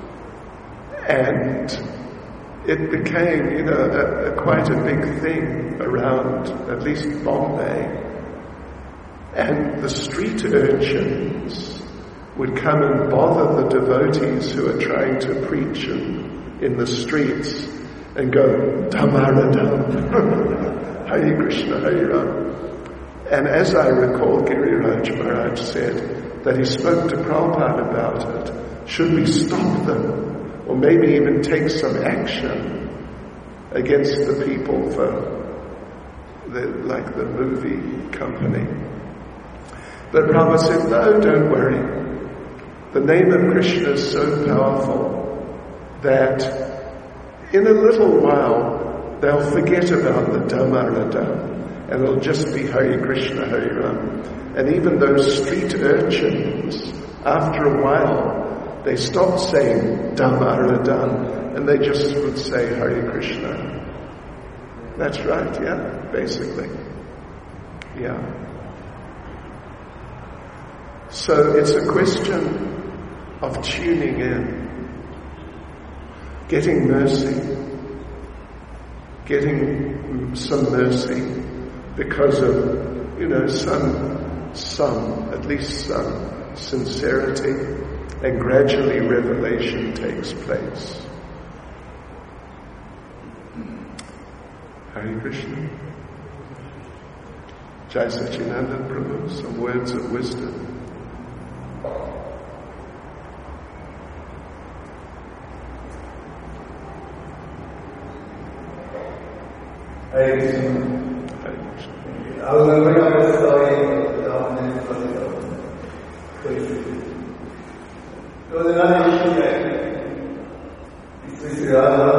And it became, you know, a, a, quite a big thing around at least Bombay. And the street urchins would come and bother the devotees who are trying to preach in, in the streets and go, Dhamaradam, Hare Krishna, Hare Ram. And as I recall, Giriraj Maharaj said that he spoke to Prabhupada about it. Should we stop them? Or maybe even take some action against the people for, the, like the movie company. But Prabhupada said, no, don't worry. The name of Krishna is so powerful that in a little while they'll forget about the Dhamaradam and it'll just be Hare Krishna, Hare Ram. And even those street urchins, after a while, they stopped saying Dhamaradam and they just would say Hare Krishna. That's right, yeah, basically. Yeah. So it's a question of tuning in, getting mercy, getting some mercy because of, you know, some, some, at least some sincerity, and gradually revelation takes place. Hare Krishna. Jai Sachinanda Prabhu, some words of wisdom.
Hare Krishna.
Hare Krishna.
I was remembering of a story of the There was another issue that Sri Radha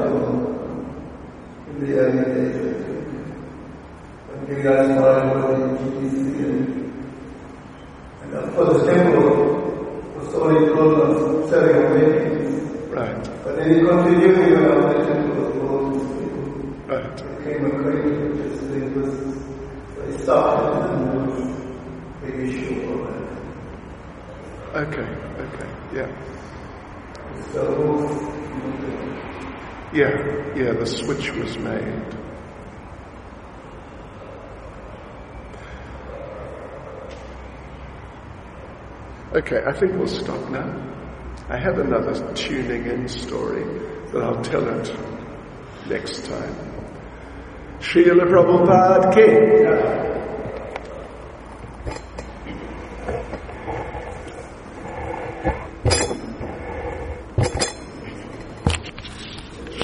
in the early days. When Giriraj Maharaj was in G T C, and of course the temple was only closed on seven occasions.
Right.
But then he continued even after the temple was closed.
Right.
It became a great interest. It was, so he stopped it and there was a big issue over that.
Okay, okay, yeah.
So,
Yeah, yeah, the switch was made. Okay, I think we'll stop now. I have another tuning in story, but I'll tell it next time. Srila Prabhupada Ki